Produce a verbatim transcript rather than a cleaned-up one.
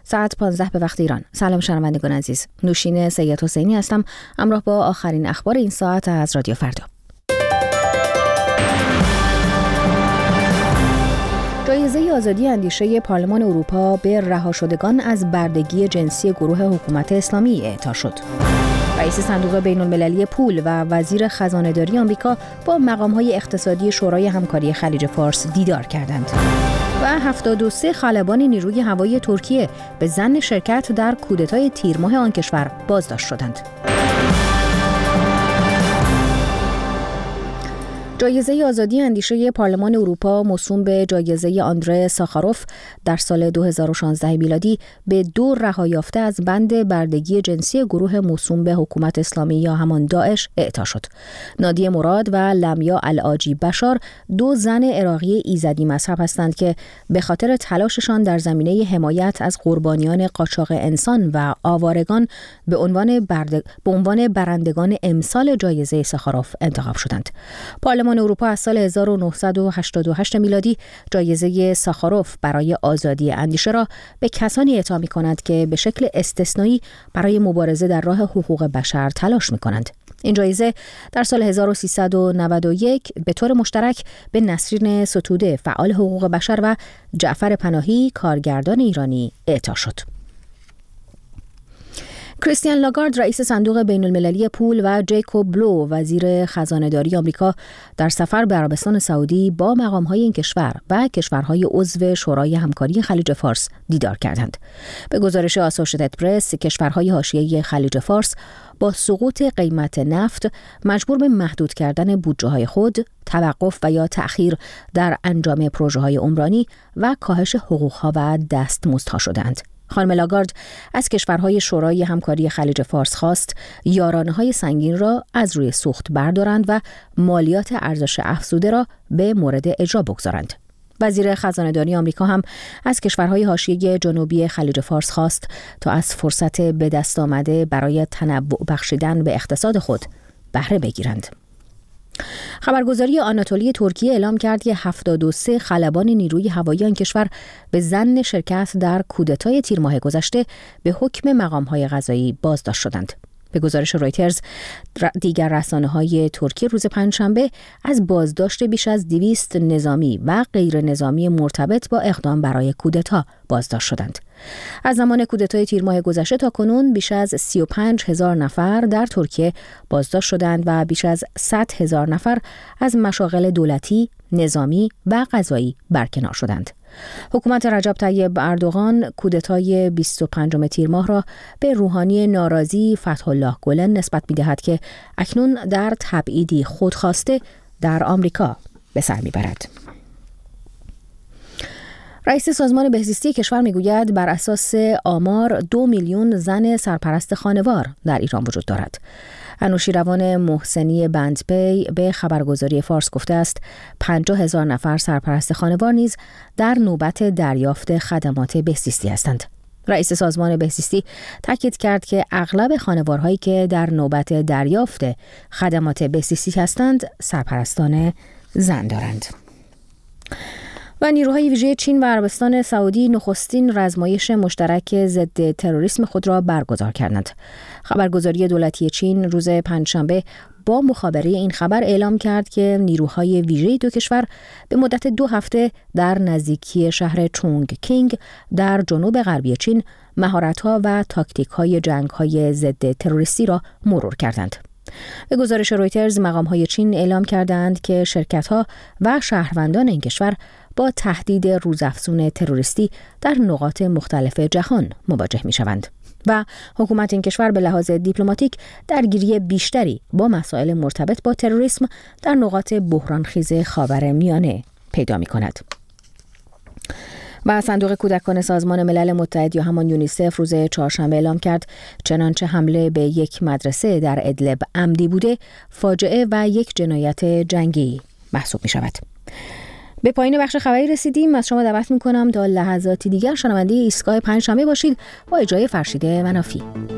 ساعت پانزده به وقت ایران. سلام شنوندگان عزیز. نوشین سید حسینی هستم. همراه با آخرین اخبار این ساعت از رادیو فردا. جایزه آزادی اندیشه پارلمان اروپا به رها شدگان از بردگی جنسی گروه حکومت اسلامی اعطا شد. رئیس صندوق بین‌المللی پول و وزیر خزانه‌داری آمریکا با مقام‌های اقتصادی شورای همکاری خلیج فارس دیدار کردند. و هفتاد و سه خلبان نیروی هوایی ترکیه به ظن شرکت در کودتای تیر ماه آن کشور بازداشت شدند. جایزه آزادی اندیشه پارلمان اروپا موسوم به جایزه آندره ساخاروف در سال دو هزار و شانزده میلادی به دو رهایافته از بند بردگی جنسی گروه موسوم به حکومت اسلامی یا همان داعش اعطا شد. نادیه مراد و لمیا العاجی بشار دو زن عراقی ایزدی مذهب هستند که به خاطر تلاششان در زمینه حمایت از قربانیان قاچاق انسان و آوارگان به عنوان برد... به عنوان برندگان امسال جایزه ساخاروف انتخاب شدند. پارلمان اروپا از سال هزار و نهصد و هشتاد و هشت میلادی جایزه ساخاروف برای آزادی اندیشه را به کسانی اعطا می‌کند که به شکل استثنایی برای مبارزه در راه حقوق بشر تلاش می‌کنند. این جایزه در سال هزار و سیصد و نود و یک به طور مشترک به نسرین ستوده فعال حقوق بشر و جعفر پناهی کارگردان ایرانی اعطا شد. کریستیان لاگارد رئیس صندوق بین‌المللی پول و جیکوب بلو وزیر خزانه‌داری آمریکا در سفر به عربستان سعودی با مقام‌های این کشور و کشورهای عضو شورای همکاری خلیج فارس دیدار کردند. به گزارش آسوشییتد پرس، کشورهای حاشیه خلیج فارس با سقوط قیمت نفت مجبور به محدود کردن بودجه‌های خود، توقف و یا تأخیر در انجام پروژه‌های عمرانی و کاهش حقوق‌ها و دستمزدها شدند. خانم لاگارد از کشورهای شورای همکاری خلیج فارس خواست یارانه‌های سنگین را از روی سوخت بردارند و مالیات ارزش افزوده را به مورد اجرا بگذارند. وزیر خزانه‌داری آمریکا هم از کشورهای حاشیه جنوبی خلیج فارس خواست تا از فرصت به دست آمده برای تنوع بخشیدن به اقتصاد خود بهره بگیرند. خبرگزاری آناتولی ترکیه اعلام کرد که هفتاد و سه خلبان نیروی هوایی آن کشور به ظن شرکت در کودتای تیر ماه گذشته به حکم مقام‌های قضایی بازداشت شدند. به گزارش رویترز، دیگر رسانه‌های ترکیه روز پنجشنبه از بازداشت بیش از دویست نظامی و غیر نظامی مرتبط با اقدام برای کودتا بازداشت شدند. از زمان کودتای تیر ماه گذشته تا کنون بیش از سی و پنج هزار نفر در ترکیه بازداشت شدند و بیش از صد هزار نفر از مشاغل دولتی، نظامی و قضایی برکنار شدند. حکومت رجب طیب اردوغان کودتای بیست و پنجم تیر ماه را به روحانی ناراضی فتح الله گلن نسبت می‌دهد که اکنون در تبعیدی خودخواسته در آمریکا به سر می‌برد. رئیس سازمان بهزیستی کشور میگوید بر اساس آمار دو میلیون زن سرپرست خانوار در ایران وجود دارد. انوشیروان محسنی بندپی به خبرگزاری فارس گفته است پنجاه هزار نفر سرپرست خانوار نیز در نوبت دریافت خدمات بهزیستی هستند. رئیس سازمان بهزیستی تاکید کرد که اغلب خانوارهایی که در نوبت دریافت خدمات بهزیستی هستند سرپرستان زن دارند. و نیروهای ویژه چین و عربستان سعودی نخستین رزمایش مشترک ضد تروریسم خود را برگزار کردند. خبرگزاری دولتی چین روز پنجشنبه با مخابره این خبر اعلام کرد که نیروهای ویژه دو کشور به مدت دو هفته در نزدیکی شهر چونگ کینگ در جنوب غربی چین مهارت‌ها و تاکتیک‌های جنگ‌های ضد تروریستی را مرور کردند. به گزارش رویترز، مقام‌های چین اعلام کردند که شرکت‌ها و شهروندان این کشور با تهدید روزافزون تروریستی در نقاط مختلف جهان مواجه می‌شوند و حکومت این کشور به لحاظ دیپلماتیک درگیری بیشتری با مسائل مرتبط با تروریسم در نقاط بحرانخیز خاورمیانه پیدا می‌کند. و صندوق کودکان سازمان ملل متحد یا همان یونیسف روز چهارشنبه اعلام کرد چنانچه حمله به یک مدرسه در ادلب عمدی بوده، فاجعه و یک جنایت جنگی محسوب می شود. به پایین بخش خبری رسیدیم. از شما دعوت می کنم تا لحظاتی دیگر شنونده ایستگاه پنجشنبه باشید با اجرای فرشید منافی.